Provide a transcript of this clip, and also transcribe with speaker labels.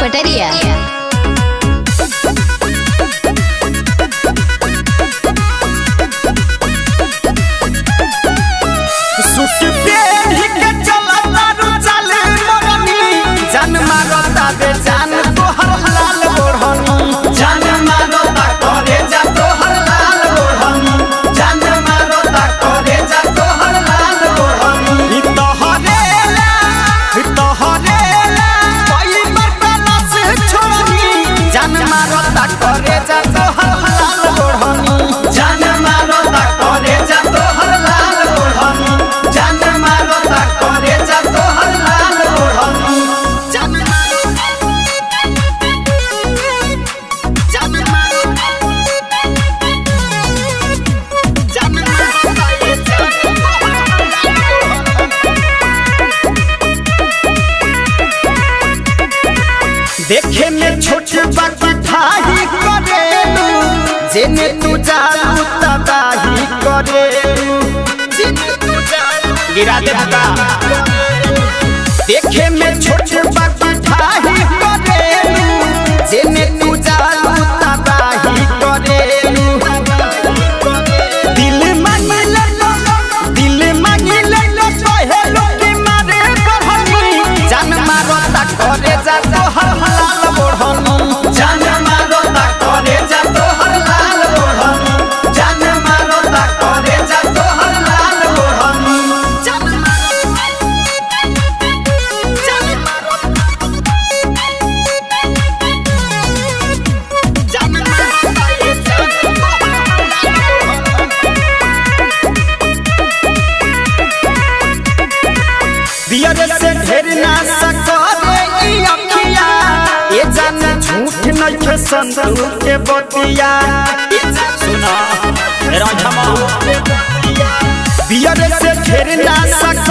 Speaker 1: पटरिया।
Speaker 2: देखे में छोट बाकी ठाही करेलू जेने तू जालू तबाही करेलू गिरा दे बता। देखे में छोट बाकी ठाही करेलू जेने तू जालू तबाही करेलू। दिल मांगिले तो कहेलू कि मारे बढ़नी जान मारो ता करे जा तो हलाल बढ़नी जान मारो ता करे जा तो हलाल बढ़नी जान मारो ता करे जा तो हलाल बढ़नी जान मारो बियर से ढेर ना सकरे ई अखिया ये जान झूठ नहीं संतू के बतिया सुना राजमा बियर से ढेर ना